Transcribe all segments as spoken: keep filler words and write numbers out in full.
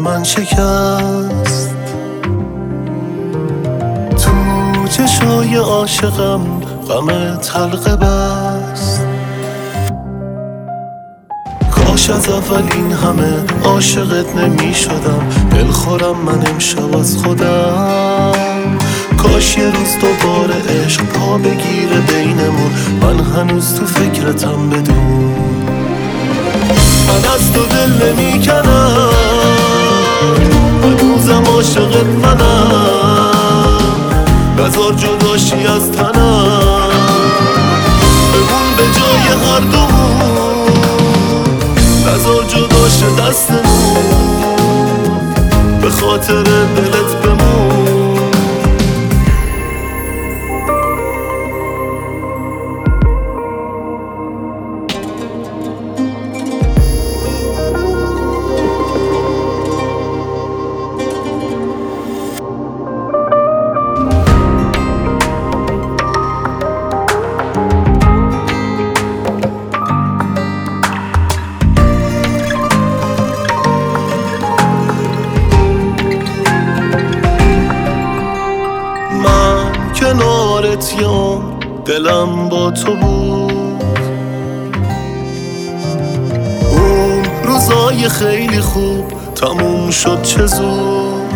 من شکست، تو چشای عاشقم غم تلقه بست. کاش از اول این همه عاشقت نمی شدم، دل خورم من امشب از خودم. کاش یه روز دوباره عشق پا بگیره بینمون، من هنوز تو فکرتم بدون. من از تو دل نمی کنم، هنوزم عاشقت منم. بذار جداشی از تنم، بمون به جای هر دومون. بذار جداش دستمون، به خاطر دلت بمون. کنارت یام دلم با تو بود، اون روزای خیلی خوب تموم شد چه زود.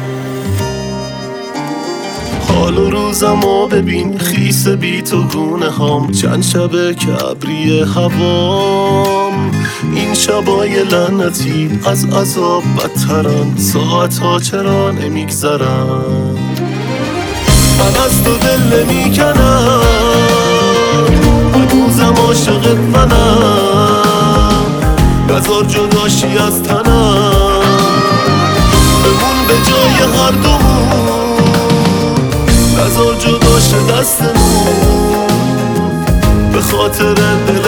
حال و روزمو ببین خیس بی تو گونه هام، چند شبه که ابری هوام. این شبای لعنتی از عذاب بدترن، ساعت ها چرا نمیگذرن. من از تو دل نمی کنم، هنوزم عاشقت منم. بذار جداشی از تنم، بمون به جای هر دومون. بذار جداش دستمون، به خاطر دل